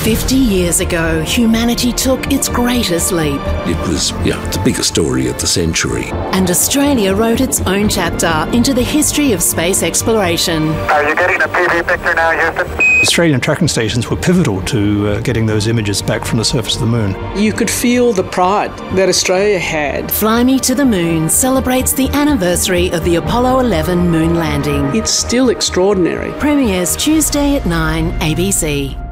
50 years ago, humanity took its greatest leap. It was, the biggest story of the century. And Australia wrote its own chapter into the history of space exploration. Are you getting a PV picture now, Houston? Australian tracking stations were pivotal to getting those images back from the surface of the moon. You could feel the pride that Australia had. Fly Me to the Moon celebrates the anniversary of the Apollo 11 moon landing. It's still extraordinary. Premieres Tuesday at 9, ABC.